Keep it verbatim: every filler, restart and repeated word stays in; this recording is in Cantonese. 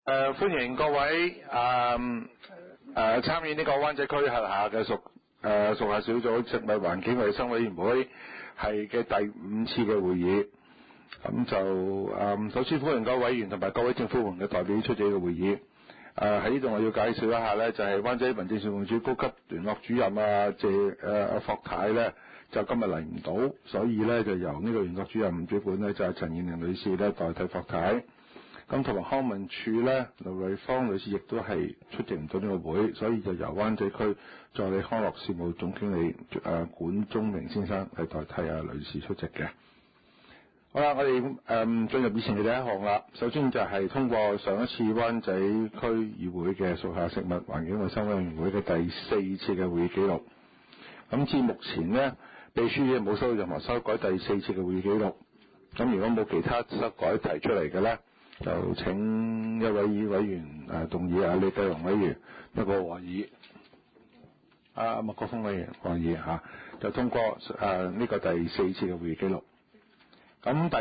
誒，歡迎各位誒誒參與呢個灣仔區轄下嘅屬誒屬下小組食物環境衞生委員會係嘅第五次嘅會議。咁就誒首先歡迎各位委員同埋各位政府部門嘅代表出席呢個會議。誒喺呢度我要介紹一下呢，就係灣仔民政事務處高級聯絡主任啊謝誒阿霍太呢，就今日嚟唔到，所以呢就由呢個聯絡主任主管呢，就係陳燕玲女士呢代替霍太。咁同埋康文署呢，盧瑞芳女士亦都係出席唔到呢個會，所以就由灣仔區助理康樂事務總經理誒、呃、管中明先生係代替阿女士出席嘅。好啦，我哋誒、嗯、進入議程嘅第一項啦。首先就係通過上一次灣仔區議會嘅屬下食物環境衞生委員會嘅第四次嘅會議記錄。咁至目前呢，秘書亦冇收到任何修改第四次嘅會議記錄。咁如果冇其他修改提出嚟嘅呢，就請一位議委員誒動議啊，李繼龍委員一個和議，啊麥國鋒委員和議嚇，就通過誒呢、呃這個第四次嘅會議記錄。咁第